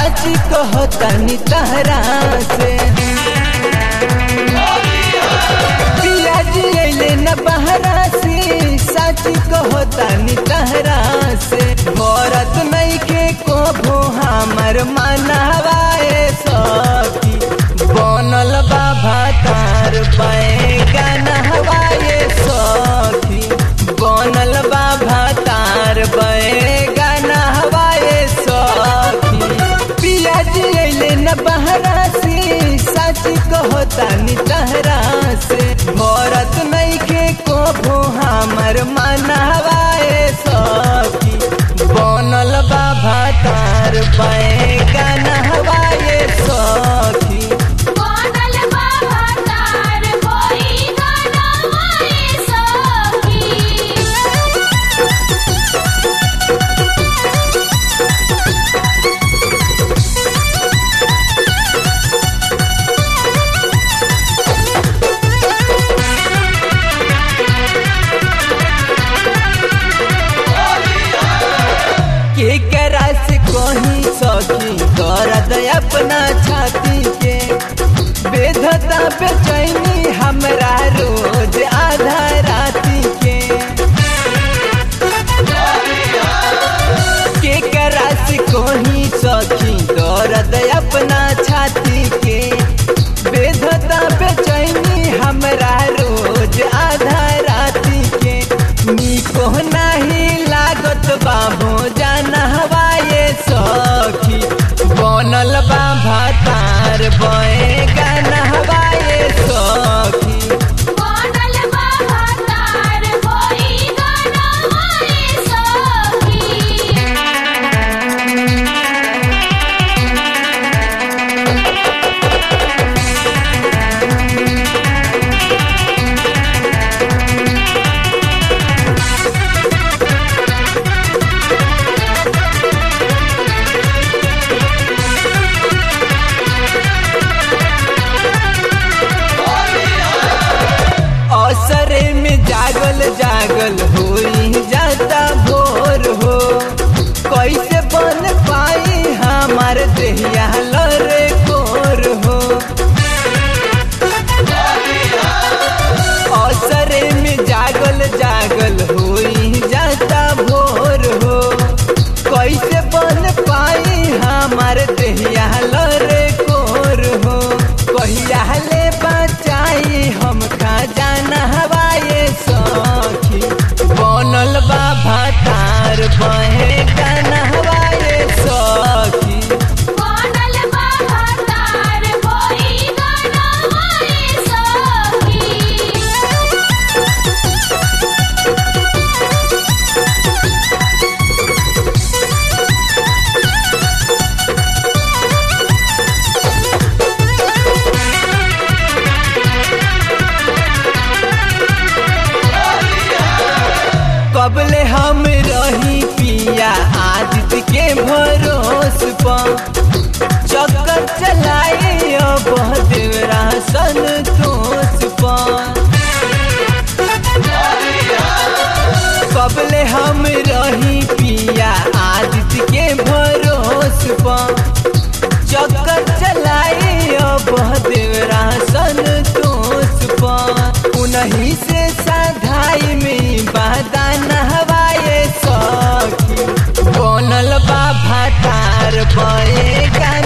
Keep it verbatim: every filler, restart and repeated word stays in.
साची कहतनी तहरा से पिया जी अइले न बहरा से साची कहतनी तहरा से भरत नहीं के कोभो हमर मनवाए सखी बनल बाबा तार बैगन हवाए सखी बनल बाबा तार बैगन हवाए सखी पिया जी अइले न बहरा से साची कहतनी तहरा से भरत नहीं के कोभो हमर मनवाए सखी बनल बाबा तार बैगन हवाए सखी बनल बाबा तार बैगन हवाए सखी। के करा से कहीं सखी दर्द अपना छाती के बेधता बेचैनी हमरा रोज आधा राती के के करा से कहीं सखी दर्द अपना छाती के बेधता बेचैनी हमरा रोज आधा राती के निको नहीं लागत बाबो जाना हवाए सखी बनल बाबा तार बैगन हवाए सखी बनल बाबा तार बैगन हवाए सखी। असरे में जागल जागल होई जाता भोर हो कैसे बन पाई हमार देहिया लरे कोर हो असरे में जागल जागल होई जाता भोर हो कैसे बन पाई हमार देहिया लरे कोर हो कहिया ले बचाई हम खजाना हवाए सखी बनल बाबा तार बैगन हवाए सखी बनल बाबा तार बैगन हवाए सखी। कबले हम रही पिया आदित्य के भरोस पर चक्कर चलाए अब देवरा संतोष पर कबले हम रही पिया आदित्य के भरोस पर चक्कर चलाए अब देवरा संतोष पर उन्हीं से साधाई में बादान हवाए सखी बनल बाबा तार बैगन